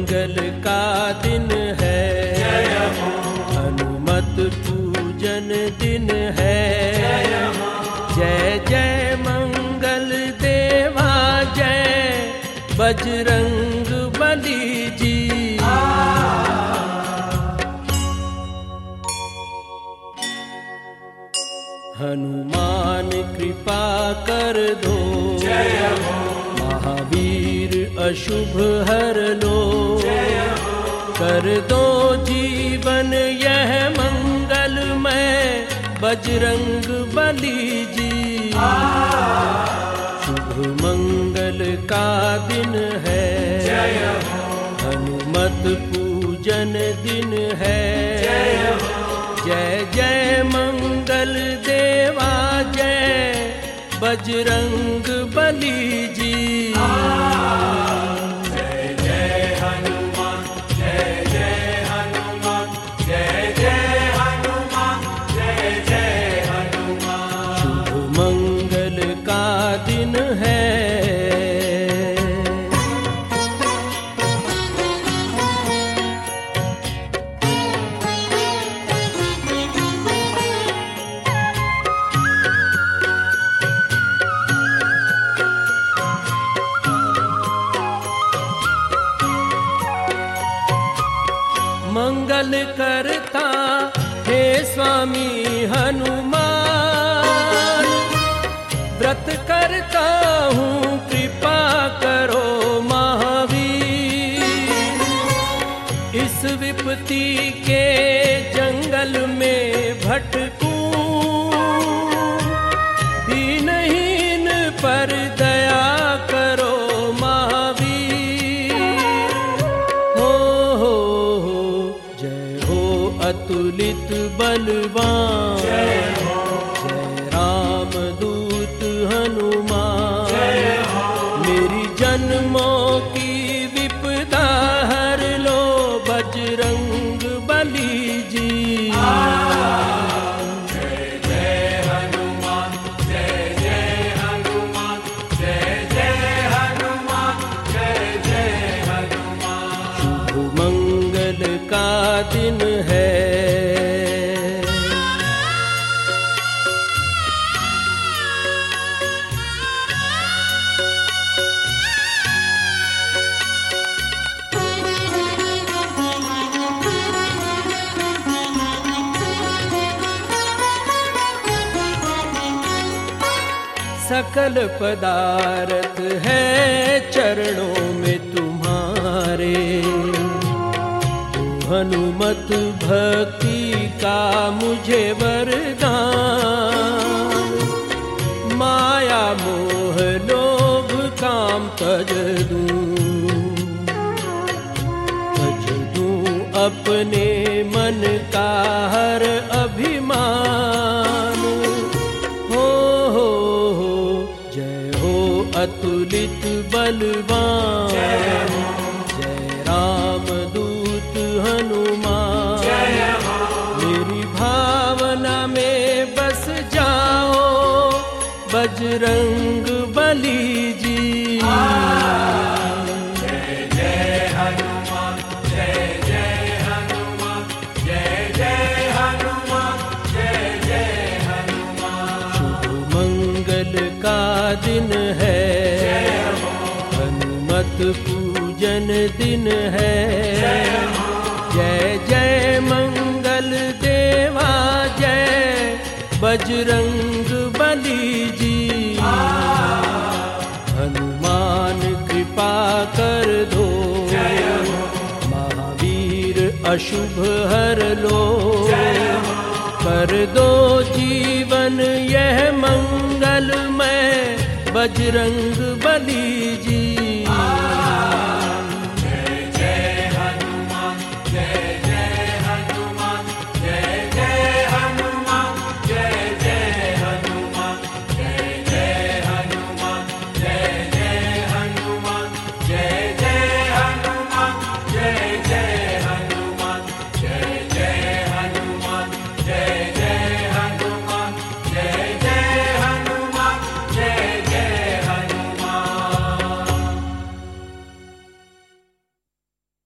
मंगल का दिन है, हनुमत पूजन दिन है। जय जय मंगल देवा जय बजरंग बली जी। हनुमान कृपा कर दो, महावीर अशुभ हर लो। कर दो जीवन यह मंगलमय बजरंग बली जी। शुभ मंगल का दिन है, हनुमत पूजन दिन है। जय जय मंगल देवा जय बजरंग बली जी। जय जय हनुमान, जय जय हनुमान, जय जय हनुमान, जय जय हनुमान। शुभ मंगल का दिन है। मंगल करता हे स्वामी हनुमान, व्रत करता हूँ कृपा करो महावीर। इस विपत्ति के जंगल में भटकूं, दीनहीन पर दया करो अतुलित बलवान। जय राम दूत हनुमान, मेरी जन्मों की विपदा हर लो बजरंग बली जी। जय जय हनुमान, जय जय हनुमान, जय जय हनुमान, जय जय हनुमान। शुभ मंगल का दिन है। सकल पदार्थ है चरणों में तुम्हारे, हनुमत भक्ति का मुझे वरदान। माया मोह लोभ काम तज दूं अपने मन का हर अभिमान। जय हो अतुलित बलवान, जय राम दूत हनुमान। मेरी भावना में बस जाओ बजरंग बली जी। जय जय हनुमान, जय जय हनुमान, जय जय हनुमान, जय जय हनुमान। शुभ मंगल का दिन है, हनुमत पूजन दिन है। जय जय मंगल देवा जय बजरंग बली जी। हनुमान कृपा कर दो, महावीर अशुभ हर लो। कर दो जीवन यह मंगलमय बजरंग बली जी।